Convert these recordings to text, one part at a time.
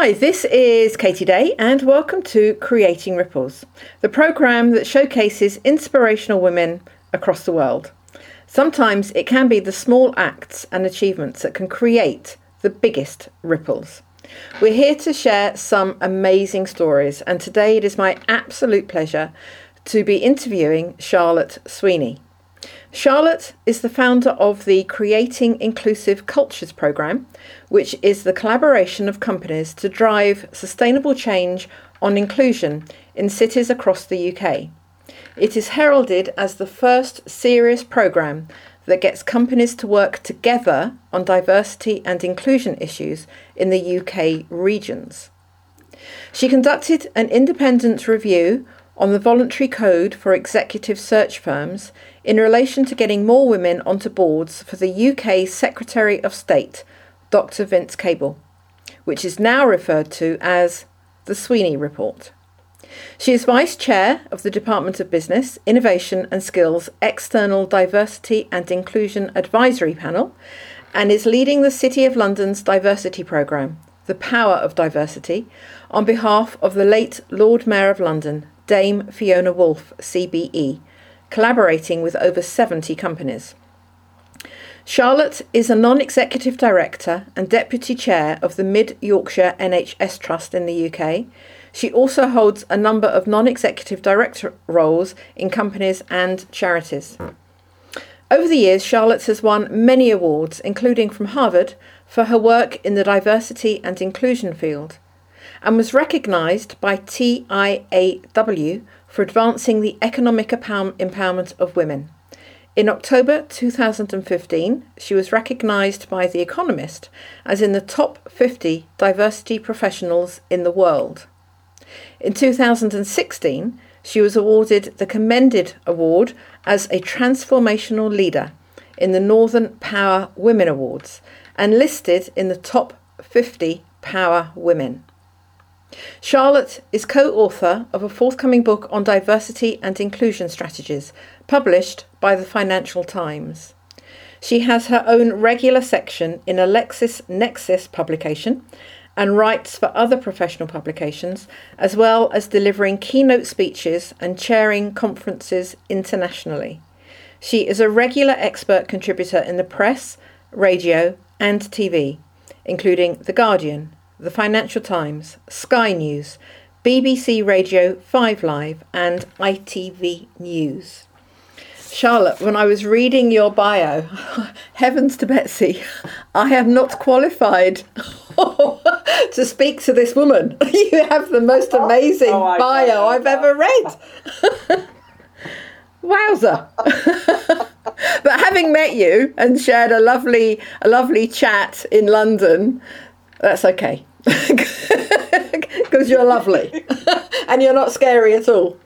Hi, this is Katie Day and welcome to Creating Ripples, the programme that showcases inspirational women across the world. Sometimes it can be the small acts and achievements that can create the biggest ripples. We're here to share some amazing stories, and today it is my absolute pleasure to be interviewing Charlotte Sweeney. Charlotte is the founder of the Creating Inclusive Cultures programme, which is the collaboration of companies to drive sustainable change on inclusion in cities across the UK. It is heralded as the first serious programme that gets companies to work together on diversity and inclusion issues in the UK regions. She conducted an independent review on the voluntary code for executive search firms in relation to getting more women onto boards for the UK Secretary of State, Dr. Vince Cable, which is now referred to as the Sweeney Report. She is Vice Chair of the Department of Business, Innovation and Skills External Diversity and Inclusion Advisory Panel and is leading the City of London's diversity programme, The Power of Diversity, on behalf of the late Lord Mayor of London, Dame Fiona Woolf, CBE, collaborating with over 70 companies. Charlotte is a non-executive director and deputy chair of the Mid Yorkshire NHS Trust in the UK. She also holds a number of non-executive director roles in companies and charities. Over the years, Charlotte has won many awards, including from Harvard, for her work in the diversity and inclusion field, and was recognised by TIAW for advancing the economic empowerment of women. In October 2015, she was recognised by The Economist as in the top 50 diversity professionals in the world. In 2016, she was awarded the Commended Award as a transformational leader in the Northern Power Women Awards and listed in the top 50 Power Women. Charlotte is co-author of a forthcoming book on diversity and inclusion strategies, published by the Financial Times. She has her own regular section in a LexisNexis publication and writes for other professional publications, as well as delivering keynote speeches and chairing conferences internationally. She is a regular expert contributor in the press, radio and TV, including The Guardian, The Financial Times, Sky News, BBC Radio 5 Live and ITV News. Charlotte, when I was reading your bio, heavens to Betsy, I am not qualified to speak to this woman. You have the most amazing bio I've ever read. Wowza. But having met you and shared a lovely chat in London, that's okay. Because you're lovely. And you're not scary at all.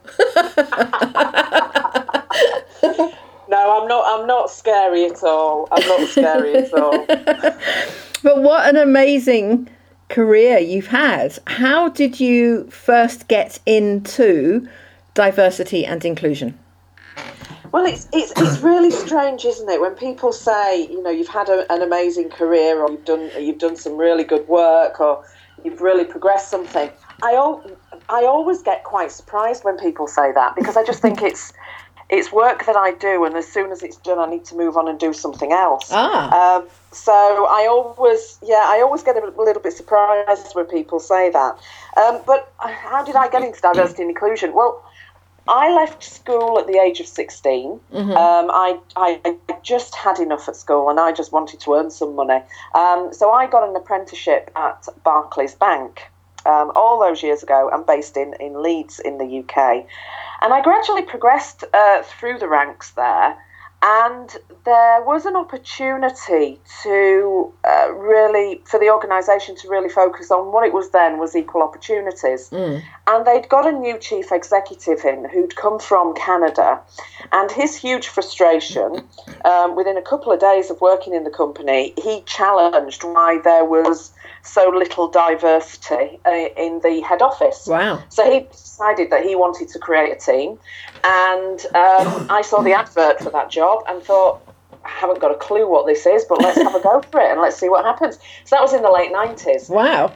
No, I'm not scary at all. I'm not scary at all. But what an amazing career you've had. How did you first get into diversity and inclusion? Well, it's really strange, isn't it, when people say, you know, you've had an amazing career, or you've done some really good work, or you've really progressed something. I always get quite surprised when people say that, because I just think it's work that I do, and as soon as it's done, I need to move on and do something else. So I always get a little bit surprised when people say that. But how did I get into diversity and inclusion? Well, I left school at the age of 16. Mm-hmm. I just had enough at school and I just wanted to earn some money. So I got an apprenticeship at Barclays Bank all those years ago. I'm based in Leeds in the UK. And I gradually progressed through the ranks there. And there was an opportunity to for the organisation to really focus on what it was then was equal opportunities. Mm. And they'd got a new chief executive in who'd come from Canada. And his huge frustration, within a couple of days of working in the company, he challenged why there was so little diversity in the head office. Wow. So he decided that he wanted to create a team. And I saw the advert for that job and thought, I haven't got a clue what this is, but let's have a go for it and let's see what happens. So that was in the late 90s. Wow.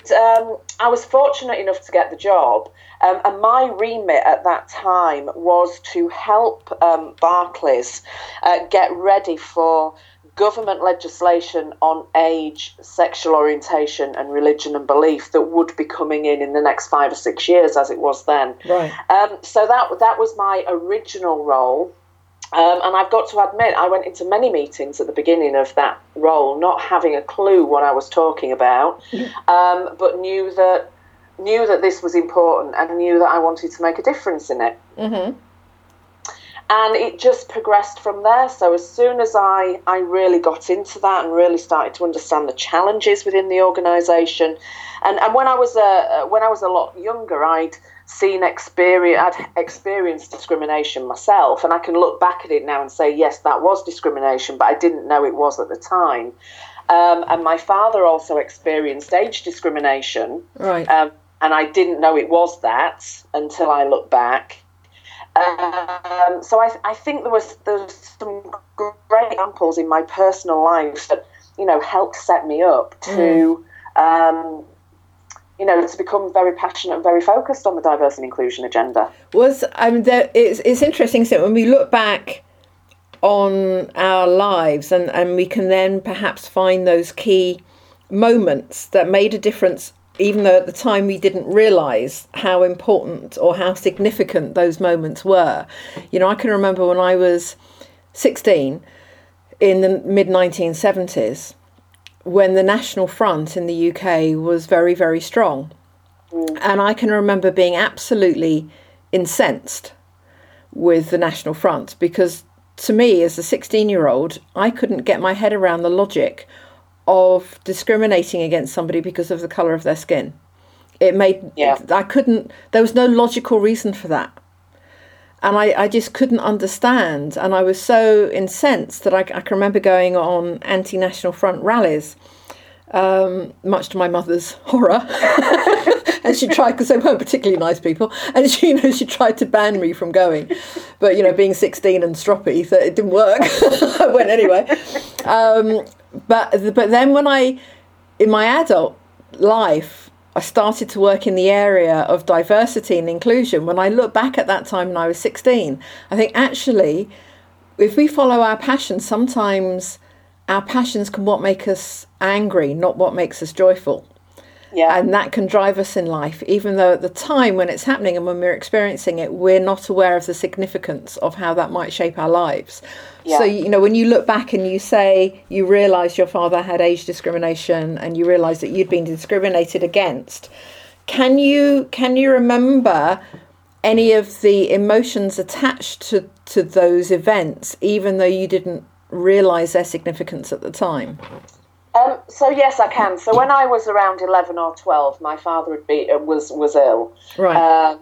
I was fortunate enough to get the job, and my remit at that time was to help Barclays get ready for government legislation on age, sexual orientation and religion and belief that would be coming in the next 5 or 6 years, as it was then. Right. So that was my original role. And I've got to admit, I went into many meetings at the beginning of that role, not having a clue what I was talking about, but knew that this was important and knew that I wanted to make a difference in it. Mm-hmm. And it just progressed from there. So as soon as I really got into that and really started to understand the challenges within the organisation, and when I was a lot younger, I'd experienced discrimination myself, and I can look back at it now and say, yes, that was discrimination, but I didn't know it was at the time. And my father also experienced age discrimination, right? And I didn't know it was that until I look back. So I think there was some great examples in my personal life that, helped set me up to, to become very passionate and very focused on the diversity and inclusion agenda. It's interesting, so when we look back on our lives and we can then perhaps find those key moments that made a difference, even though at the time we didn't realise how important or how significant those moments were. I can remember when I was 16 in the mid-1970s, when the National Front in the UK was very, very strong. And I can remember being absolutely incensed with the National Front, because to me, as a 16-year-old, I couldn't get my head around the logic of discriminating against somebody because of the colour of their skin. There was no logical reason for that. And I just couldn't understand. And I was so incensed that I can remember going on anti-National Front rallies, much to my mother's horror. And she tried, because they weren't particularly nice people, and she tried to ban me from going. But, being 16 and stroppy, so it didn't work. I went anyway. But then when in my adult life, I started to work in the area of diversity and inclusion. When I look back at that time when I was 16, I think actually, if we follow our passions, sometimes our passions can what make us angry, not what makes us joyful. Yeah. And that can drive us in life, even though at the time when it's happening and when we're experiencing it, we're not aware of the significance of how that might shape our lives. Yeah. So, when you look back and you say you realise your father had age discrimination and you realise that you'd been discriminated against, can you remember any of the emotions attached to those events, even though you didn't realise their significance at the time? So yes, I can. So when I was around 11 or 12, my father was ill, right?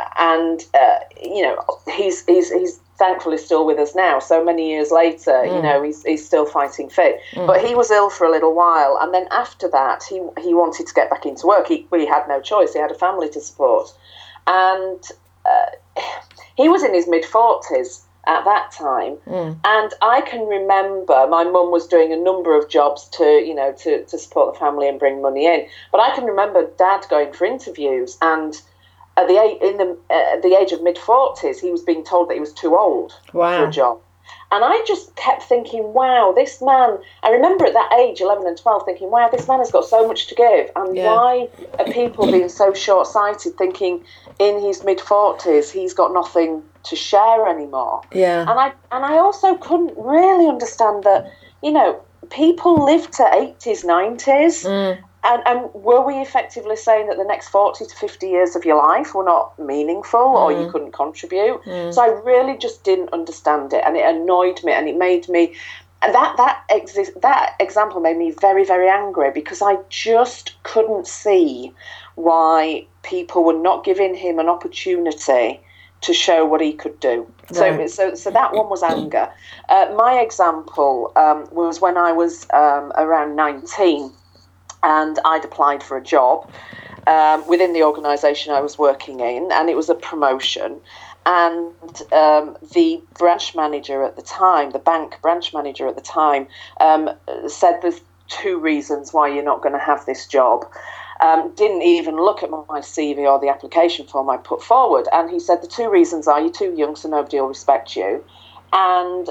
He's thankfully still with us now. So many years later, he's still fighting fit. But he was ill for a little while, and then after that, he wanted to get back into work. He had no choice. He had a family to support, and he was in his mid-40s at that time, and I can remember my mum was doing a number of jobs to support the family and bring money in. But I can remember Dad going for interviews, and at the age of mid-40s, he was being told that he was too old for a job. And I just kept thinking, wow, this man, I remember at that age, 11 and 12, thinking, wow, this man has got so much to give. And why are people being so short-sighted, thinking in his mid-40s he's got nothing to share anymore? Yeah. And I also couldn't really understand that, people live to 80s, 90s. And were we effectively saying that the next 40 to 50 years of your life were not meaningful or you couldn't contribute? So I really just didn't understand it, and it annoyed me, and it made me... And that example made me very, very angry, because I just couldn't see why people were not giving him an opportunity to show what he could do. Right. So that one was anger. My example was when I was around 19, and I'd applied for a job within the organisation I was working in, and it was a promotion. And the branch manager at the time, the bank branch manager at the time, said there's two reasons why you're not going to have this job. didn't even look at my CV or the application form I put forward. And he said, the two reasons are you're too young, so nobody will respect you. And,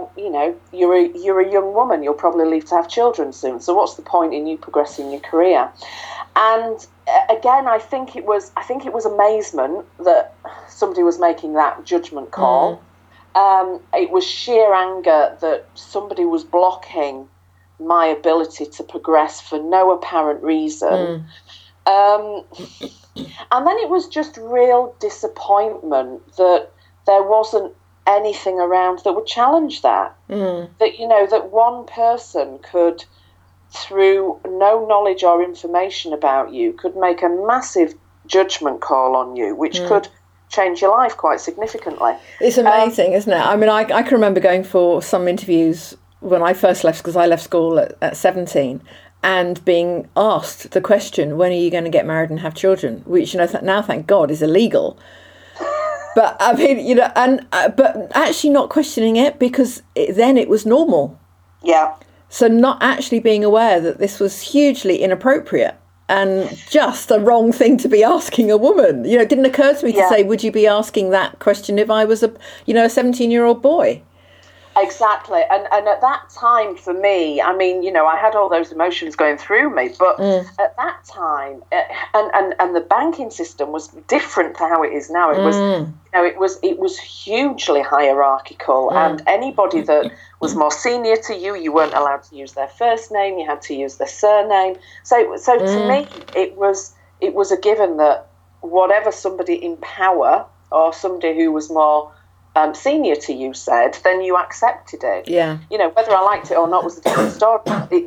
you're a young woman. You'll probably leave to have children soon. So what's the point in you progressing your career? And again, I think it was amazement that somebody was making that judgment call. It was sheer anger that somebody was blocking my ability to progress for no apparent reason. And then it was just real disappointment that there wasn't anything around that would challenge that. That, that one person could, through no knowledge or information about you, could make a massive judgment call on you, which could change your life quite significantly. It's amazing, isn't it? I mean, I can remember going for some interviews when I first left, because I left school at 17, and being asked the question, when are you going to get married and have children? Which, now, thank God, is illegal. But I mean, but actually not questioning it, because then it was normal. Yeah. So not actually being aware that this was hugely inappropriate and just a wrong thing to be asking a woman. It didn't occur to me to say, would you be asking that question if I was a 17-year-old boy? Exactly. And at that time, for me, I mean, I had all those emotions going through me, but at that time, and the banking system was different to how it is now. It was, it was hugely hierarchical, and anybody that was more senior to you, you weren't allowed to use their first name. You had to use their surname. So to me, it was a given that whatever somebody in power or somebody who was more senior to you said, then you accepted it. Yeah. Whether I liked it or not was a different story.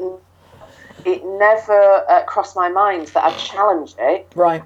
It never crossed my mind that I'd challenge it. Right.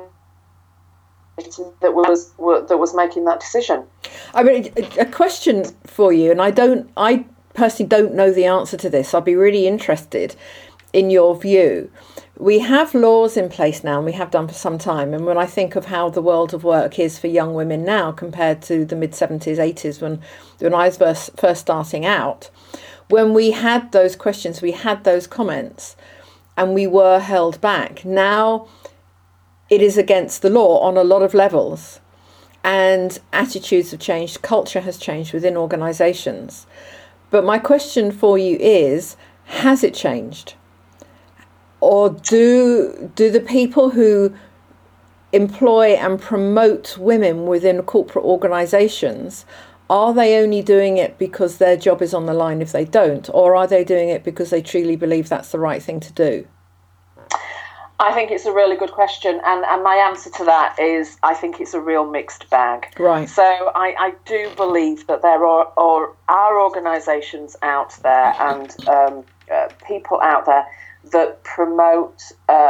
That was making that decision. I mean, a question for you, and I personally don't know the answer to this. I'd be really interested in your view. We have laws in place now, and we have done for some time. And when I think of how the world of work is for young women now compared to the mid-70s, 80s, when I was first starting out, when we had those questions, we had those comments, and we were held back. Now it is against the law on a lot of levels, and attitudes have changed, culture has changed within organisations. But my question for you is, has it changed? Or do the people who employ and promote women within corporate organisations, are they only doing it because their job is on the line if they don't? Or are they doing it because they truly believe that's the right thing to do? I think it's a really good question, and my answer to that is I think it's a real mixed bag. Right. So I do believe that there are organisations out there and people out there that promote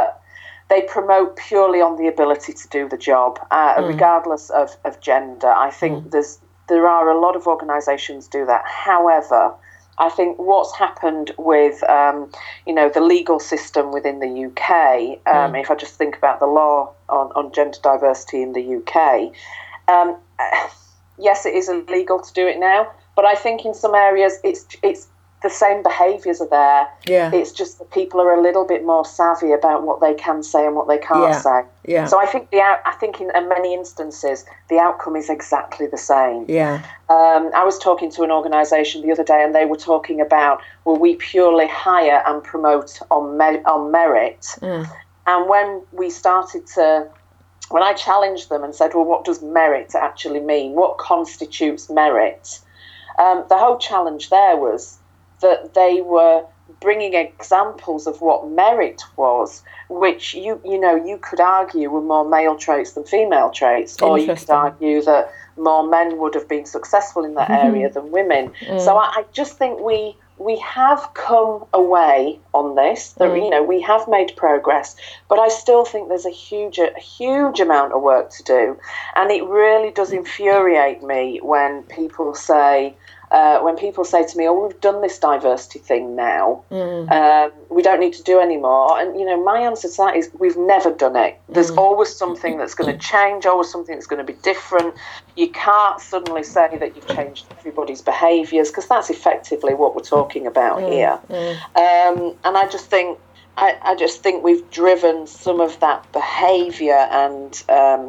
purely on the ability to do the job, regardless of gender. I think there are a lot of organisations do that. However, I think what's happened with the legal system within the UK, if I just think about the law on gender diversity in the UK, yes, it is illegal to do it now, but I think in some areas it's the same behaviours are there. Yeah. It's just that people are a little bit more savvy about what they can say and what they can't say. Yeah. So I think in many instances the outcome is exactly the same. Yeah. I was talking to an organisation the other day, and they were talking about, well, we purely hire and promote on merit. And when I challenged them and said, well, what does merit actually mean? What constitutes merit? The whole challenge there was that they were bringing examples of what merit was, which you could argue were more male traits than female traits, or you could argue that more men would have been successful in that area than women. So I just think we have come away on this. That we have made progress, but I still think there's a huge amount of work to do, and it really does infuriate me when people say to me, oh, we've done this diversity thing now, we don't need to do any more. And, my answer to that is we've never done it. There's always something that's going to change, always something that's going to be different. You can't suddenly say that you've changed everybody's behaviours, because that's effectively what we're talking about here. And I just think I just think we've driven some of that behaviour and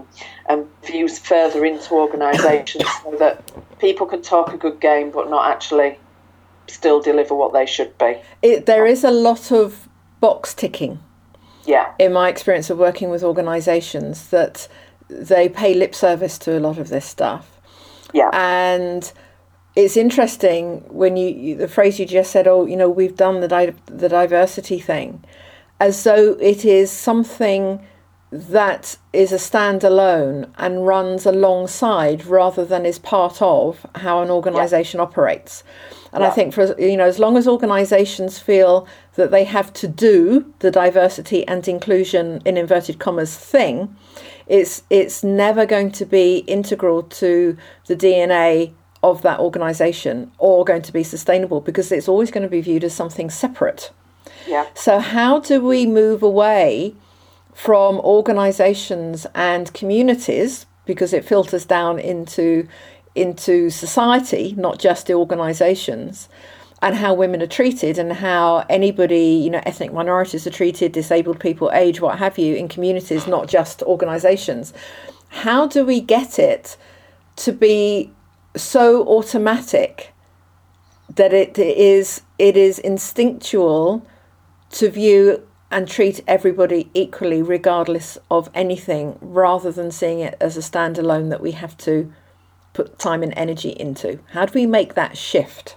views further into organisations so that people can talk a good game but not actually still deliver what they should be. There is a lot of box ticking. Yeah. In my experience of working with organisations, that they pay lip service to a lot of this stuff. Yeah. And it's interesting when the phrase you just said, we've done the diversity thing, as though it is something that is a standalone and runs alongside rather than is part of how an organisation operates. And I think as long as organisations feel that they have to do the diversity and inclusion in inverted commas thing, it's never going to be integral to the DNA of that organisation or going to be sustainable, because it's always going to be viewed as something separate. Yeah. So how do we move away from organisations and communities, because it filters down into society, not just the organisations, and how women are treated and how anybody, ethnic minorities are treated, disabled people, age, what have you, in communities, not just organisations. How do we get it to be so automatic that it is instinctual to view and treat everybody equally regardless of anything, rather than seeing it as a standalone that we have to put time and energy into? How do we make that shift?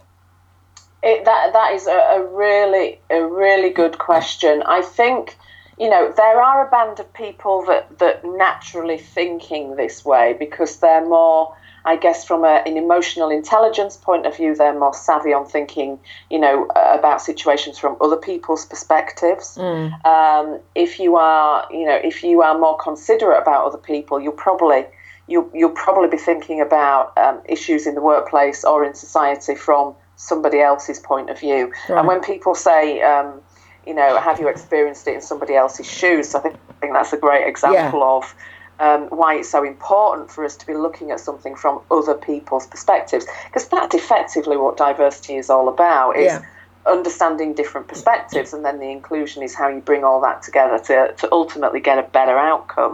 That is a really good question. I think, there are a band of people that naturally thinking this way because they're more, I guess, from an emotional intelligence point of view, they're more savvy on thinking, about situations from other people's perspectives. If you are more considerate about other people, you'll probably be thinking about issues in the workplace or in society from somebody else's point of view. Right. And when people say, have you experienced it in somebody else's shoes? I think that's a great example of why it's so important for us to be looking at something from other people's perspectives, because that's effectively what diversity is all about, is understanding different perspectives, and then the inclusion is how you bring all that together to ultimately get a better outcome.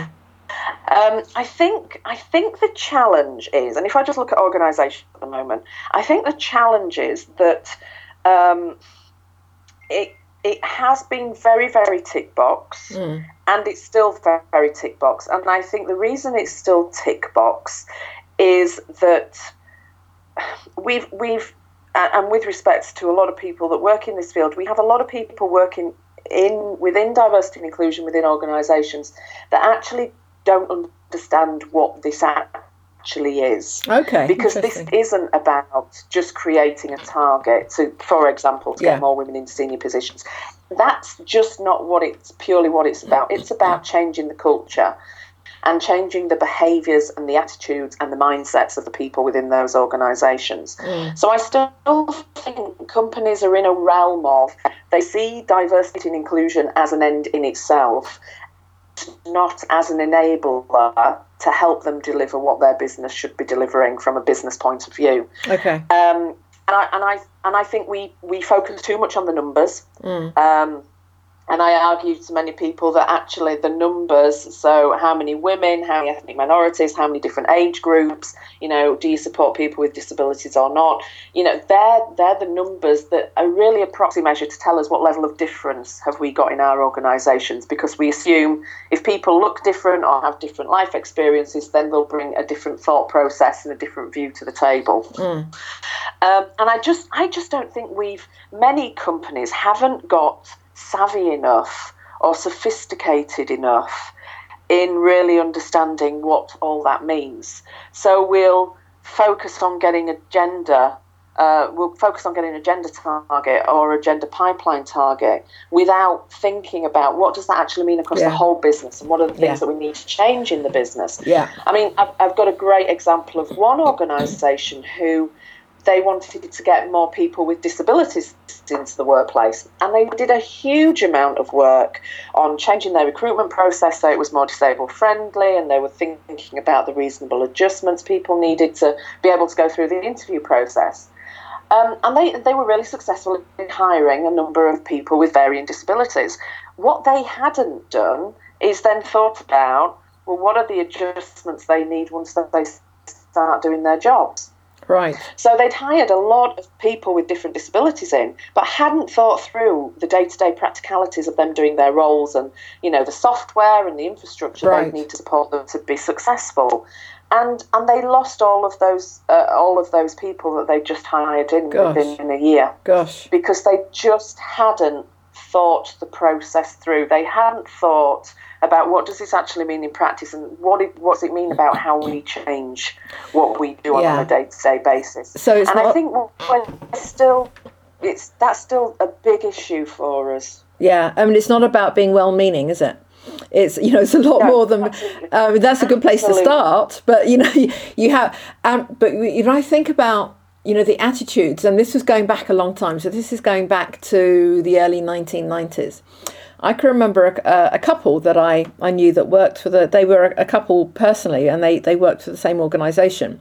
I think the challenge is, and if I just look at organisations at the moment, I think the challenge is that it has been very, very tick box, and it's still very, very tick box. And I think the reason it's still tick box is that we've and with respect to a lot of people that work in this field, we have a lot of people working within diversity and inclusion within organisations that actually don't understand what this actually is. Okay. Because this isn't about just creating a target for example, to get more women in senior positions. That's just not purely what it's about. It's about changing the culture and changing the behaviours and the attitudes and the mindsets of the people within those organisations. So I still think companies are in a realm of, they see diversity and inclusion as an end in itself, not as an enabler to help them deliver what their business should be delivering from a business point of view. Okay. And I think we focus too much on the numbers. And I argue to many people that actually the numbers, so how many women, how many ethnic minorities, how many different age groups, do you support people with disabilities or not? They're the numbers that are really a proxy measure to tell us what level of difference have we got in our organisations, because we assume if people look different or have different life experiences, then they'll bring a different thought process and a different view to the table. And I just don't think many companies haven't got savvy enough or sophisticated enough in really understanding what all that means. So we'll focus on getting a gender target or a gender pipeline target without thinking about what does that actually mean across the whole business, and what are the things that we need to change in the business. I mean, I've got a great example of one organisation who they wanted to get more people with disabilities into the workplace, and they did a huge amount of work on changing their recruitment process so it was more disabled friendly, and they were thinking about the reasonable adjustments people needed to be able to go through the interview process. And they were really successful in hiring a number of people with varying disabilities. What they hadn't done is then thought about, well, what are the adjustments they need once they start doing their jobs? Right. So they'd hired a lot of people with different disabilities in, but hadn't thought through the day-to-day practicalities of them doing their roles and, the software and the infrastructure right. they'd need to support them to be successful. And they lost all of those people that they just hired in within a year. Gosh. Because they just hadn't thought the process through. They hadn't thought about what does this actually mean in practice, and what's it mean about how we change what we do on a day-to-day basis. So I think that's still a big issue for us. Yeah, I mean, it's not about being well-meaning, is it? It's it's a lot more than that's a good place to start. But you have but if I think about the attitudes, and this was going back a long time. So this is going back to the early 1990s. I can remember a couple that I knew that worked for they were a couple personally, and they worked for the same organisation.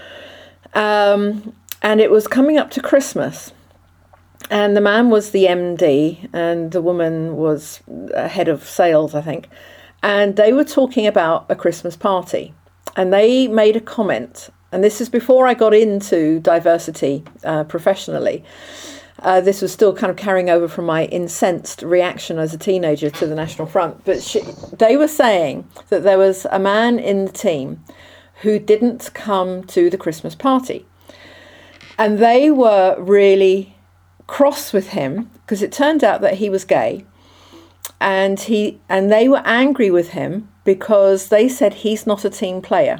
And it was coming up to Christmas. And the man was the MD and the woman was head of sales, I think. And they were talking about a Christmas party. And they made a comment. And this is before I got into diversity professionally. This was still kind of carrying over from my incensed reaction as a teenager to the National Front. But they were saying that there was a man in the team who didn't come to the Christmas party. And they were really cross with him because it turned out that he was gay, and they were angry with him because they said he's not a team player,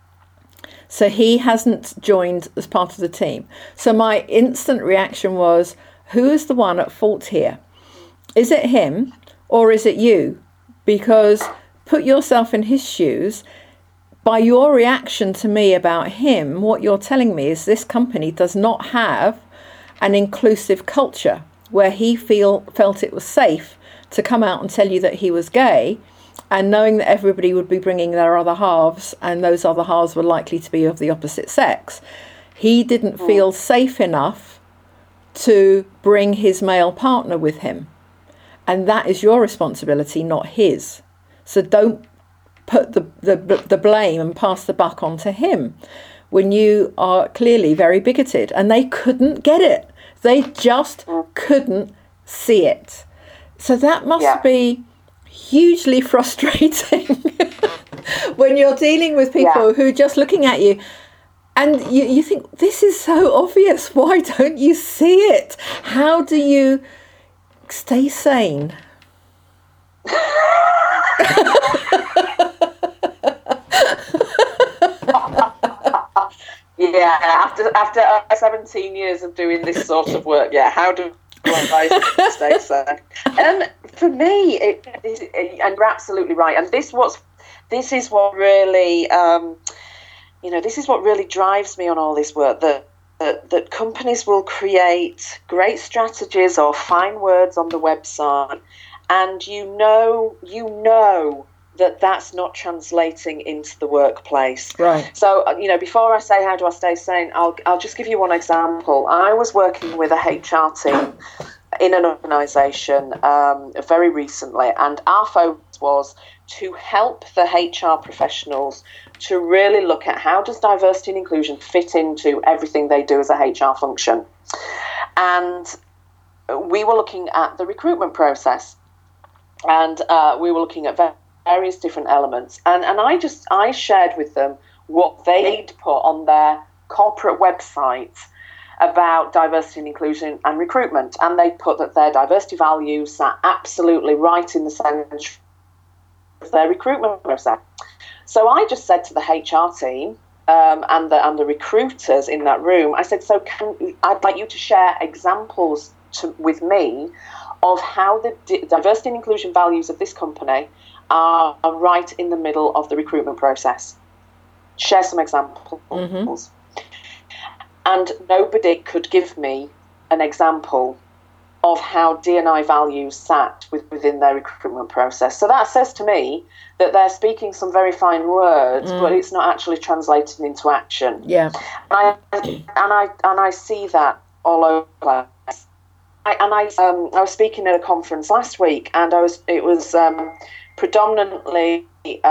so he hasn't joined as part of the team. So my instant reaction was, who is the one at fault here? Is it him or is it you? Because put yourself in his shoes. By your reaction to me about him, what you're telling me is this company does not have an inclusive culture where he felt it was safe to come out and tell you that he was gay, and knowing that everybody would be bringing their other halves and those other halves were likely to be of the opposite sex. He didn't feel safe enough to bring his male partner with him. And that is your responsibility, not his. So don't put the blame and pass the buck on to him when you are clearly very bigoted. And they couldn't get it. They just couldn't see it. So that must be hugely frustrating when you're dealing with people who are just looking at you and you think, this is so obvious. Why don't you see it? How do you stay sane? Yeah, after 17 years of doing this sort of work, how do I stay sane? For me, and you're absolutely right. And this is what really, this is what really drives me on all this work. That companies will create great strategies or fine words on the website, and you know that's not translating into the workplace. Right. So, before I say how do I stay sane, I'll just give you one example. I was working with a HR team in an organisation very recently, and our focus was to help the HR professionals to really look at how does diversity and inclusion fit into everything they do as a HR function. And we were looking at the recruitment process, and we were looking at various different elements, and I shared with them what they'd put on their corporate website about diversity and inclusion and recruitment, and they put that their diversity values sat absolutely right in the centre of their recruitment process. So I just said to the HR team and the recruiters in that room, I said, I'd like you to share examples with me of how the diversity and inclusion values of this company are right in the middle of the recruitment process. Share some examples. Mm-hmm. And nobody could give me an example of how D&I values sat within their recruitment process. So that says to me that they're speaking some very fine words, but it's not actually translated into action. Yeah. And I see that all over the place. I was speaking at a conference last week, and it was predominantly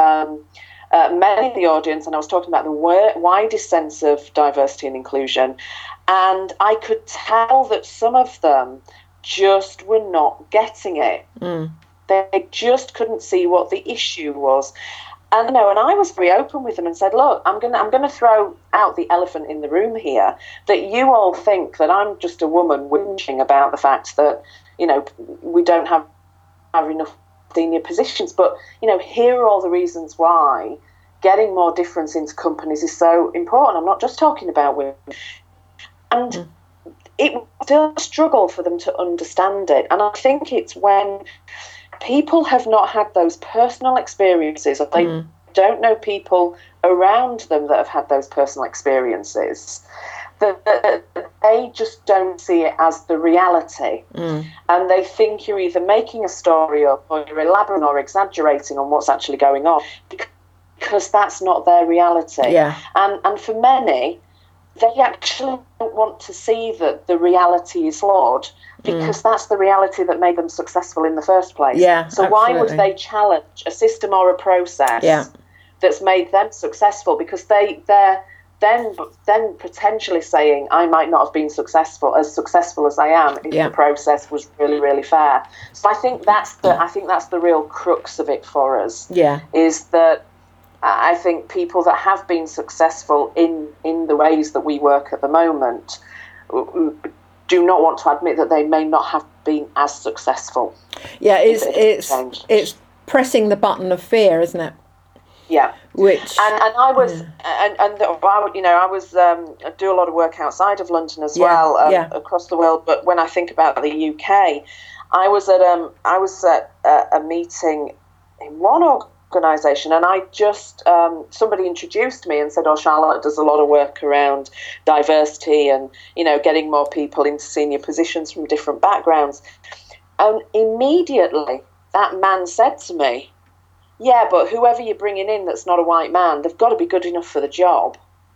men in the audience, and I was talking about the widest sense of diversity and inclusion, and I could tell that some of them just were not getting it. They just couldn't see what the issue was. And and I was very open with them and said, look, I'm gonna throw out the elephant in the room here, that you all think that I'm just a woman whinging about the fact that, we don't have enough senior positions. But, here are all the reasons why getting more difference into companies is so important. I'm not just talking about women. And it was still a struggle for them to understand it. And I think it's when people have not had those personal experiences, or they don't know people around them that have had those personal experiences, that they just don't see it as the reality. And they think you're either making a story up, or you're elaborating or exaggerating on what's actually going on, because that's not their reality. And for many, they actually don't want to see that the reality is flawed, because that's the reality that made them successful in the first place. So absolutely. Why would they challenge a system or a process that's made them successful? Because they're then potentially saying, I might not have been successful as I am if the process was really, really fair. So I think that's the real crux of it for us. Is that I think people that have been successful in the ways that we work at the moment do not want to admit that they may not have been as successful. It's pressing the button of fear, isn't it? Which and I was I was I do a lot of work outside of London as well, across the world. But when I think about the UK, I was at a meeting in one organisation, and I just somebody introduced me and said, "Oh, Charlotte does a lot of work around diversity and getting more people into senior positions from different backgrounds." And immediately that man said to me, "Yeah, but whoever you're bringing in that's not a white man, they've got to be good enough for the job."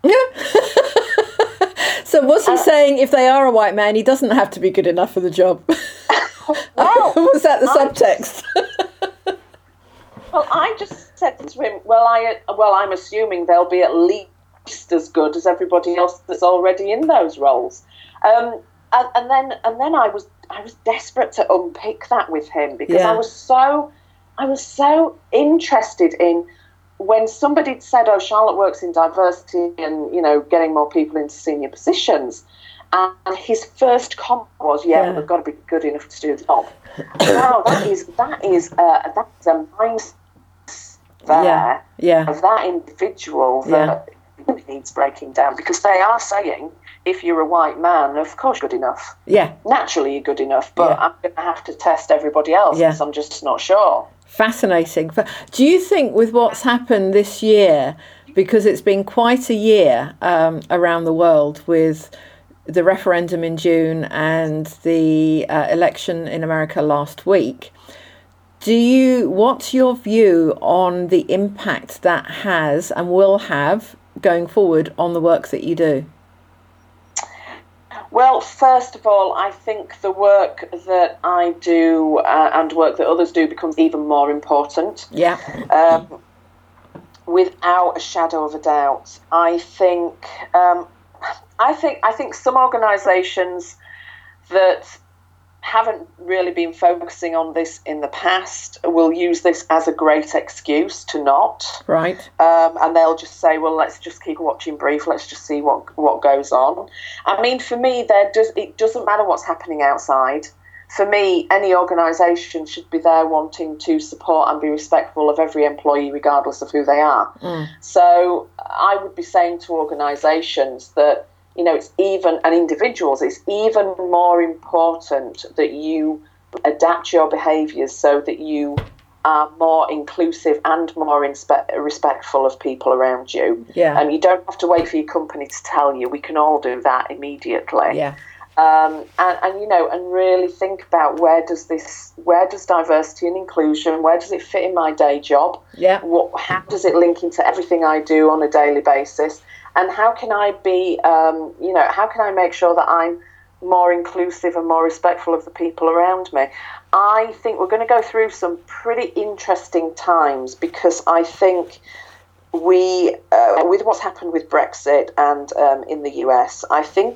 So was he saying if they are a white man, he doesn't have to be good enough for the job? Well, was that the subtext? Well, I just said to him, I'm assuming they'll be at least as good as everybody else that's already in those roles. And then I was desperate to unpick that with him, because I was so interested in when somebody said, "Oh, Charlotte works in diversity and getting more people into senior positions," and his first comment was, "But they've got to be good enough to do the job." Now that is a mindset of that individual that needs breaking down, because they are saying, if you're a white man, of course you're good enough. Naturally you're good enough, but I'm going to have to test everybody else because I'm just not sure. Fascinating. Do you think with what's happened this year, because it's been quite a year around the world with the referendum in June and the election in America last week, what's your view on the impact that has and will have going forward on the work that you do? Well, first of all, I think the work that I do and work that others do becomes even more important. Without a shadow of a doubt. I think some organisations that haven't really been focusing on this in the past will use this as a great excuse to not. Right. And they'll just say, well, let's just keep watching brief. Let's just see what goes on. I mean, for me, it doesn't matter what's happening outside. For me, any organisation should be there wanting to support and be respectful of every employee, regardless of who they are. So I would be saying to organisations that, it's even, and individuals, it's even more important that you adapt your behaviours so that you are more inclusive and more respectful of people around you. You don't have to wait for your company to tell you. We can all do that immediately. And really think about where does diversity and inclusion, where does it fit in my day job? How does it link into everything I do on a daily basis? And how can I be, how can I make sure that I'm more inclusive and more respectful of the people around me. I think we're going to go through some pretty interesting times, because I think we, with what's happened with Brexit and in the US, I think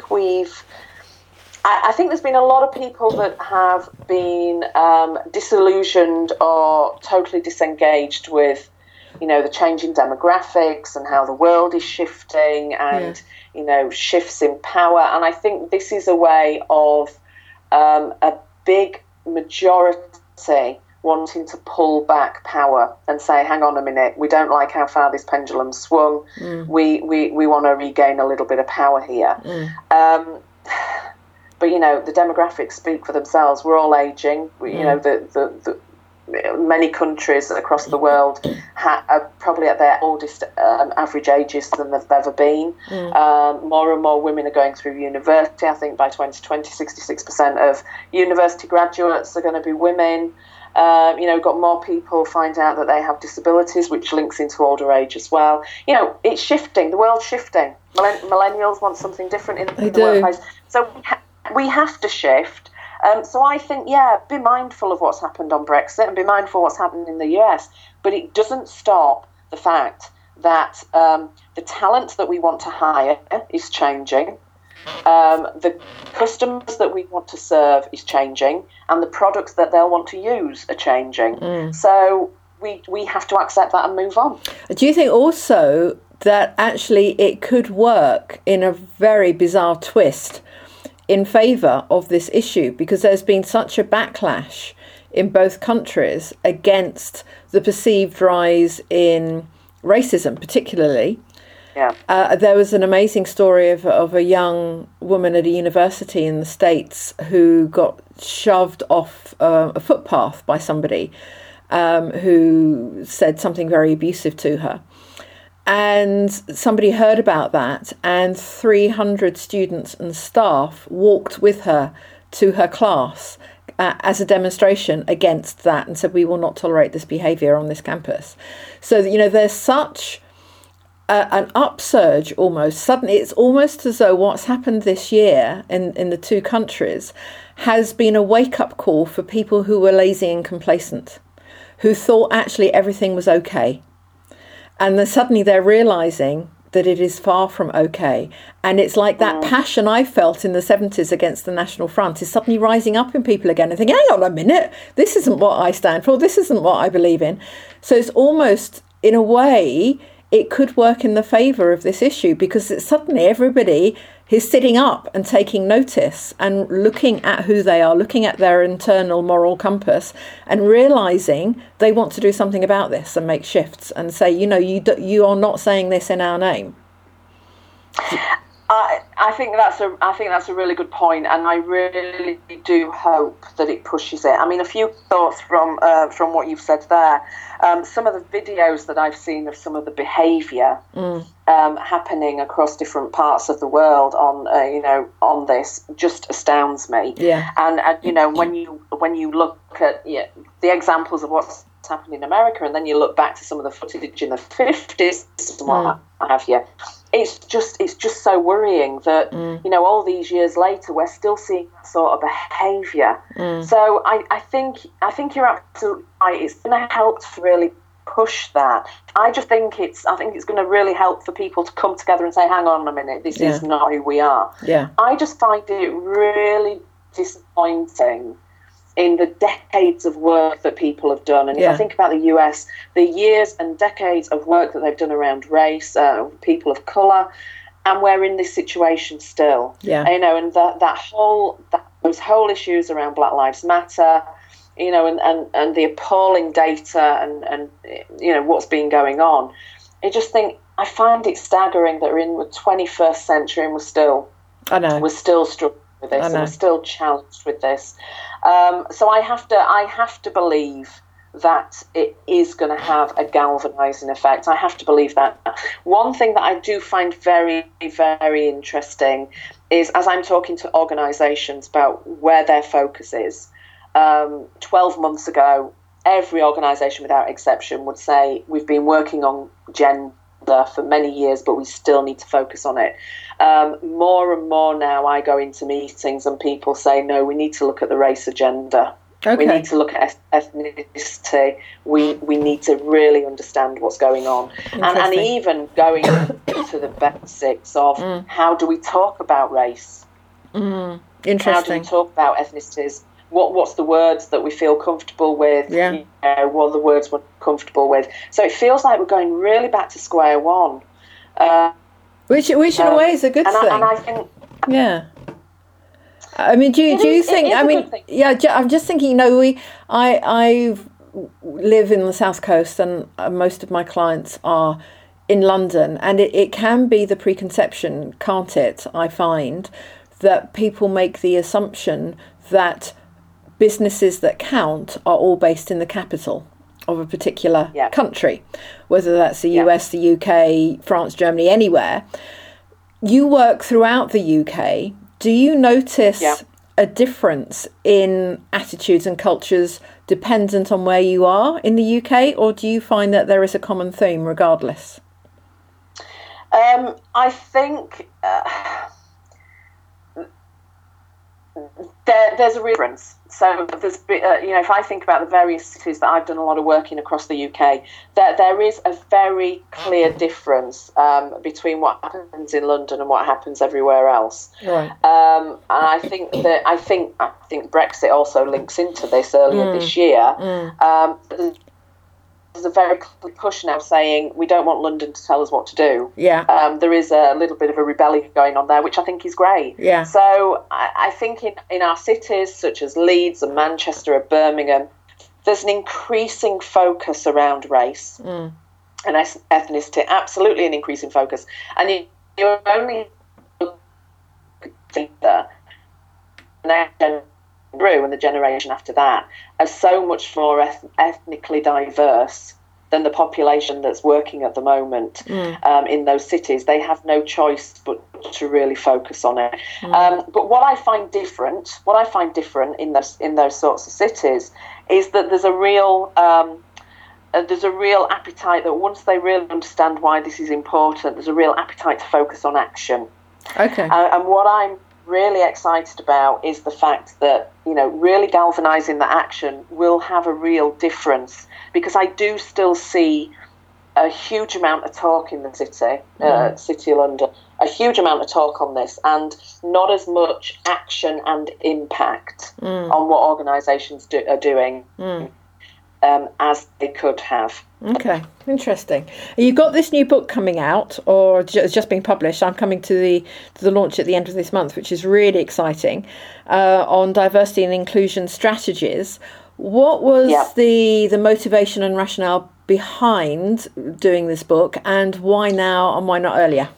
I think there's been a lot of people that have been disillusioned or totally disengaged with, the changing demographics and how the world is shifting and, shifts in power. And I think this is a way of a big majority wanting to pull back power and say, hang on a minute, we don't like how far this pendulum swung. We want to regain a little bit of power here. But, the demographics speak for themselves. We're all aging. The many countries across the world are probably at their oldest average ages than they've ever been. More and more women are going through university. I think by 2020, 66% of university graduates are going to be women. Got more people find out that they have disabilities, which links into older age as well. It's shifting. The world's shifting. Millennials want something different in the workplace. So we have to shift. So I think, be mindful of what's happened on Brexit and be mindful of what's happened in the US. But it doesn't stop the fact that the talent that we want to hire is changing. The customers that we want to serve is changing, and the products that they'll want to use are changing. So we have to accept that and move on. Do you think also that actually it could work in a very bizarre twist in favour of this issue, because there's been such a backlash in both countries against the perceived rise in racism, particularly? There was an amazing story of a young woman at a university in the States who got shoved off a footpath by somebody who said something very abusive to her. And somebody heard about that, and 300 students and staff walked with her to her class as a demonstration against that, and said, we will not tolerate this behaviour on this campus. So, there's such an upsurge almost. Suddenly, it's almost as though what's happened this year in the two countries has been a wake-up call for people who were lazy and complacent, who thought actually everything was okay. And then suddenly they're realising that it is far from okay. And it's like that passion I felt in the 70s against the National Front is suddenly rising up in people again and thinking, hang on a minute, this isn't what I stand for, this isn't what I believe in. So it's almost, in a way, it could work in the favour of this issue, because it's suddenly everybody is sitting up and taking notice and looking at who they are, looking at their internal moral compass and realising they want to do something about this and make shifts and say, you are not saying this in our name. I think that's a really good point, and I really do hope that it pushes it. I mean, a few thoughts from what you've said there. Some of the videos that I've seen of some of the behaviour happening across different parts of the world on this just astounds me. Yeah. And when you look at the examples of what's happened in America, and then you look back to some of the footage in the 50s and what have you, it's just so worrying that all these years later we're still seeing that sort of behaviour. So I think you're absolutely right. It's going to help to really push that. I think it's going to really help for people to come together and say, hang on a minute, this is not who we are. I just find it really disappointing in the decades of work that people have done. And if I think about the US, the years and decades of work that they've done around race, people of colour, and we're in this situation still. And those whole issues around Black Lives Matter, and the appalling data and what's been going on. I find it staggering that we're in the 21st century and we're still struggling with this, and we're still challenged with this. So I have to believe that it is going to have a galvanising effect. I have to believe that. One thing that I do find very, very interesting is, as I'm talking to organisations about where their focus is, 12 months ago, every organisation without exception would say, we've been working on gender for many years, but we still need to focus on it. More and more now I go into meetings and people say, no, we need to look at the race agenda. Okay. We need to look at ethnicity. We need to really understand what's going on. And even going to the basics of how do we talk about race? Interesting. How do we talk about ethnicities? What's the words that we feel comfortable with? Yeah. You know, what are the words we're comfortable with? So it feels like we're going really back to square one. Which in a way is a good thing. And I think... Yeah. I mean, do you think? I mean, yeah. I'm just thinking. You know, I live in the South Coast, and most of my clients are in London, and it can be the preconception, can't it? I find that people make the assumption that businesses that count are all based in the capital of a particular country, whether that's the US, the UK, France, Germany, anywhere. You work throughout the UK. Do you notice a difference in attitudes and cultures dependent on where you are in the UK, or do you find that there is a common theme regardless? I think there's a real difference. So there's, if I think about the various cities that I've done a lot of work in across the UK, there is a very clear difference between what happens in London and what happens everywhere else. Right. And I think Brexit also links into this earlier this year. There's a very clear push now saying we don't want London to tell us what to do. Yeah. There is a little bit of a rebellion going on there, which I think is great. Yeah. So I think in our cities such as Leeds and Manchester and Birmingham, there's an increasing focus around race and ethnicity. Absolutely an increasing focus. And you only think that and the generation after that are so much more ethnically diverse than the population that's working at the moment in those cities. They have no choice but to really focus on it. But what I find different in those sorts of cities is that there's a real appetite that once they really understand why this is important, there's a real appetite to focus on action. Okay. And what I'm really excited about is the fact that, really galvanising the action will have a real difference, because I do still see a huge amount of talk in the city of London, a huge amount of talk on this, and not as much action and impact on what organisations are doing as they could have. Okay, interesting. You've got this new book coming out, or it's just been published. I'm coming to the launch at the end of this month, which is really exciting, on diversity and inclusion strategies. What was the motivation and rationale behind doing this book, and why now and why not earlier?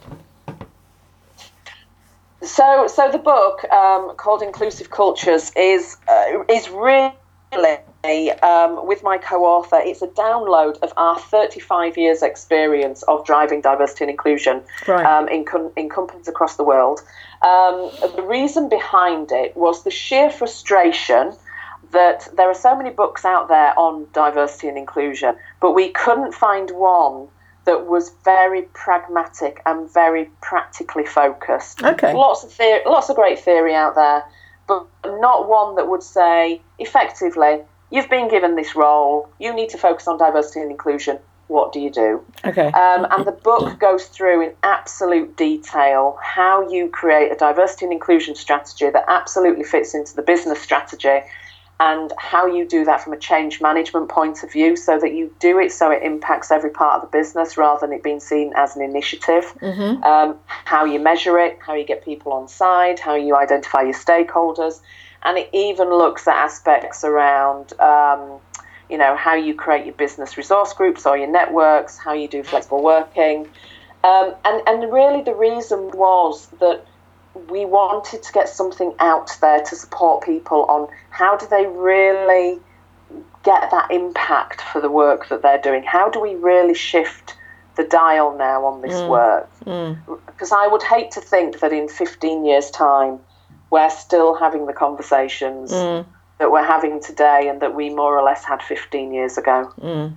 So the book called Inclusive Cultures is really, with my co-author, it's a download of our 35 years experience of driving diversity and inclusion in companies across the world. The reason behind it was the sheer frustration that there are so many books out there on diversity and inclusion, but we couldn't find one that was very pragmatic and very practically focused. Okay. Lots of great theory out there, but not one that would say, effectively, you've been given this role, you need to focus on diversity and inclusion, what do you do? Okay. And the book goes through in absolute detail how you create a diversity and inclusion strategy that absolutely fits into the business strategy, and how you do that from a change management point of view, so that you do it so it impacts every part of the business rather than it being seen as an initiative. How you measure it, how you get people on side, how you identify your stakeholders. And it even looks at aspects around, how you create your business resource groups or your networks, how you do flexible working. And really the reason was that we wanted to get something out there to support people on how do they really get that impact for the work that they're doing. How do we really shift the dial now on this work? Because I would hate to think that in 15 years' time, we're still having the conversations that we're having today and that we more or less had 15 years ago.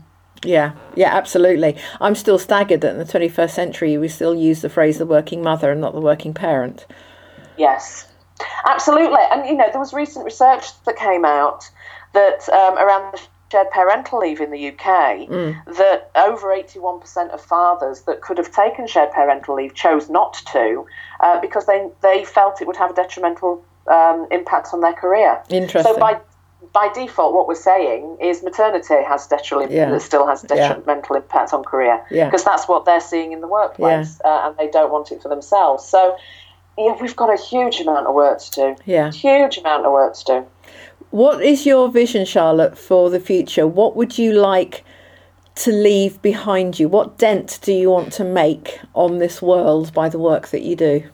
Yeah, absolutely. I'm still staggered that in the 21st century we still use the phrase the working mother and not the working parent. Yes, absolutely. And, there was recent research that came out that around the shared parental leave in the UK, that over 81% of fathers that could have taken shared parental leave chose not to because they felt it would have a detrimental impact on their career. Interesting. So by default, what we're saying is maternity has still has detrimental impact on career, because that's what they're seeing in the workplace, and they don't want it for themselves. So, we've got a huge amount of work to do. Yeah, huge amount of work to do. What is your vision, Charlotte, for the future? What would you like to leave behind you? What dent do you want to make on this world by the work that you do?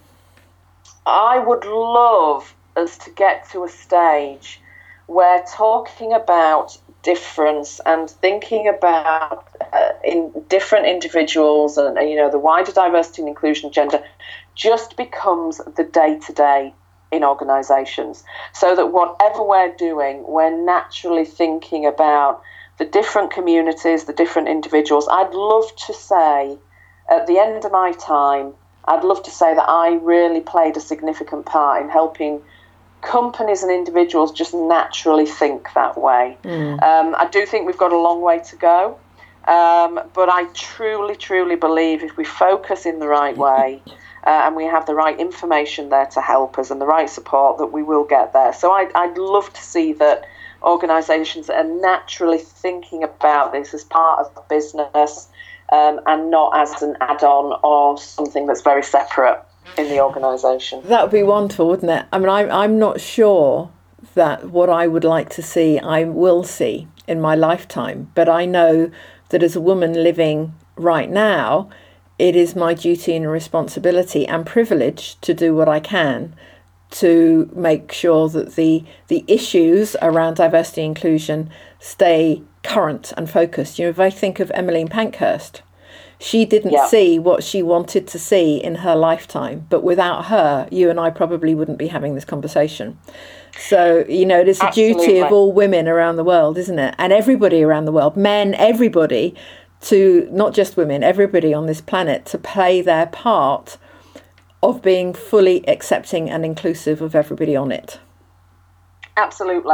I would love us to get to a stage where talking about difference and thinking about in different individuals and the wider diversity and inclusion agenda just becomes the day-to-day in organisations, so that whatever we're doing, we're naturally thinking about the different communities, the different individuals. I'd love to say, at the end of my time, I'd love to say that I really played a significant part in helping companies and individuals just naturally think that way. I do think we've got a long way to go, but I truly, truly believe if we focus in the right way and we have the right information there to help us and the right support, that we will get there. So I'd love to see that organisations are naturally thinking about this as part of the business and not as an add-on or something that's very separate in the organisation. That would be wonderful, wouldn't it? I mean, I'm not sure that what I would like to see, I will see in my lifetime, but I know that as a woman living right now, it is my duty and responsibility and privilege to do what I can to make sure that the issues around diversity and inclusion stay current and focused. If I think of Emmeline Pankhurst, she didn't see what she wanted to see in her lifetime, but without her, you and I probably wouldn't be having this conversation. So, it is a duty of all women around the world, isn't it? And everybody around the world, men, everybody, to not just women, everybody on this planet, to play their part of being fully accepting and inclusive of everybody on it. Absolutely.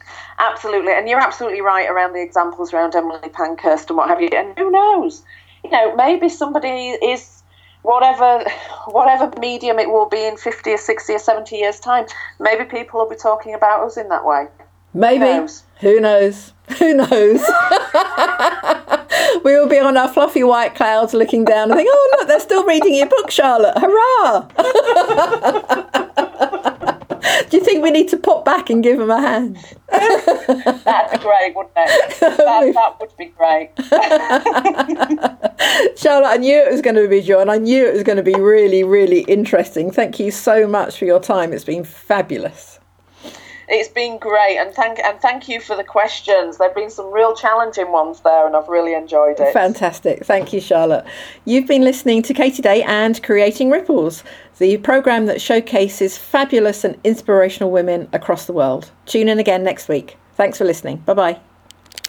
And you're absolutely right around the examples around Emily Pankhurst and what have you. And who knows? Maybe somebody is whatever medium it will be in 50 or 60 or 70 years' time. Maybe people will be talking about us in that way. Maybe. Who knows? We will be on our fluffy white clouds looking down and think, oh, look, they're still reading your book, Charlotte. Hurrah! Do you think we need to pop back and give them a hand? That'd be great, wouldn't it? That would be great. Charlotte, I knew it was going to be joy, and I knew it was going to be really, really interesting. Thank you so much for your time. It's been fabulous. It's been great, and thank you for the questions. There have been some real challenging ones there, and I've really enjoyed it. Fantastic. Thank you, Charlotte. You've been listening to Katie Day and Creating Ripples, the programme that showcases fabulous and inspirational women across the world. Tune in again next week. Thanks for listening. Bye-bye.